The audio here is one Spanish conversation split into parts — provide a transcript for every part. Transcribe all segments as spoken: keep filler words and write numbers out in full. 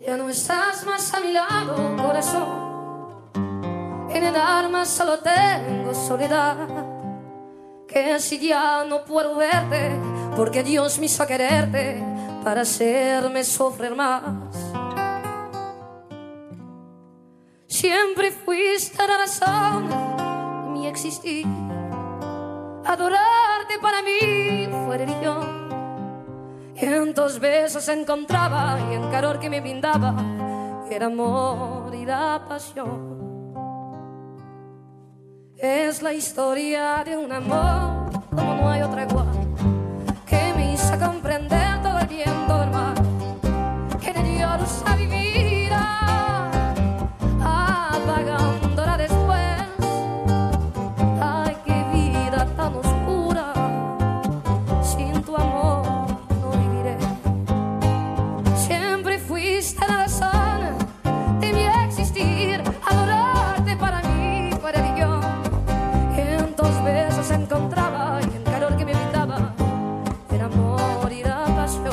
Ya no estás más a mi lado, corazón. En el alma solo tengo soledad. Que si ya no puedo verte, porque Dios me hizo quererte para hacerme sufrir más. Siempre fuiste la razón de mi existir. Adorarte para mí fue religión. Y en tus besos encontraba, y en calor que me brindaba, era amor y la pasión. Es la historia de un amor como no hay otra igual, que me hizo comprender todo el viento del mar, que le dio luz a mi vida, apagándola después. Ay, qué vida tan oscura, sin tu amor no viviré. Siempre fuiste la razón de mi existir. Adorarte para mí fue religión. Se encontraba, y el calor que me brindaba era amor y la pasión.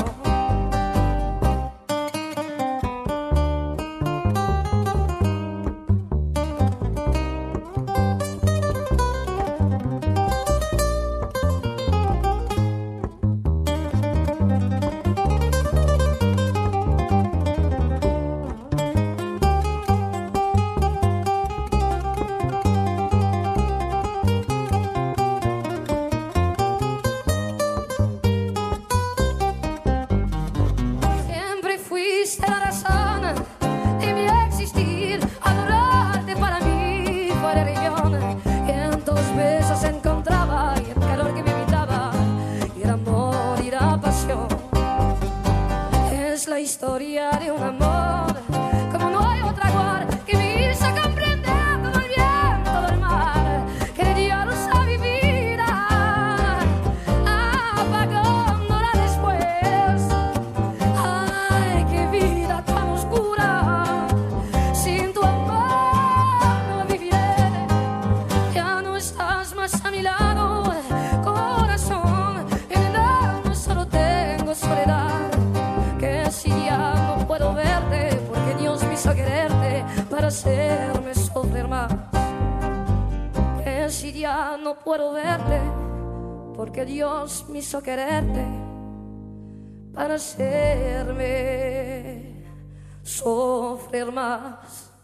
La razón de mi existir. Adorarte para mí fue religión. Y en tus besos encontraba, y el calor que me brindaba, y el amor y la pasión. Es la historia de un amor como no hay otra igual, que me hizo comprender todo el viento del mar, que le dio luz a mi vida, apagándola después. Ay, qué vida tan oscura, sin tu amor no viviré. Ya no estás más a mi lado, corazón. En el alma solo tengo soledad. Que si ya no puedo verte, porque Dios me hizo quererte para hacerme sufrir más. Que si ya no puedo verte, porque Dios me hizo quererte para hacerme sufrir más.